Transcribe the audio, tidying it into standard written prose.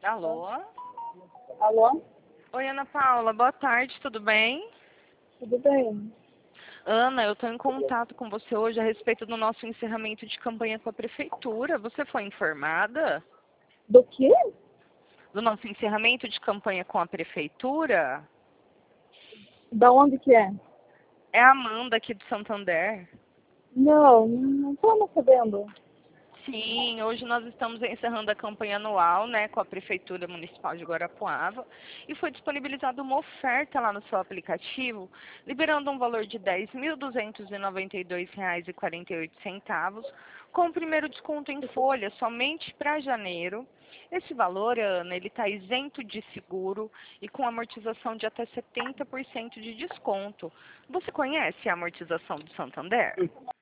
Alô? Alô? Oi, Ana Paula, boa tarde, tudo bem? Tudo bem? Ana, eu estou em contato com você hoje a respeito do nosso encerramento de campanha com a prefeitura. Você foi informada Do quê? do nosso encerramento de campanha com a prefeitura? Da onde que é? É a Amanda aqui do Santander. Não estamos sabendo. Sim, hoje nós estamos encerrando a campanha anual, né, com a Prefeitura Municipal de Guarapuava e foi disponibilizada uma oferta lá no seu aplicativo, liberando um valor de R$ 10.292,48, com o primeiro desconto em folha somente para janeiro. Esse valor, Ana, ele está isento de seguro e com amortização de até 70% de desconto. Você conhece a amortização do Santander?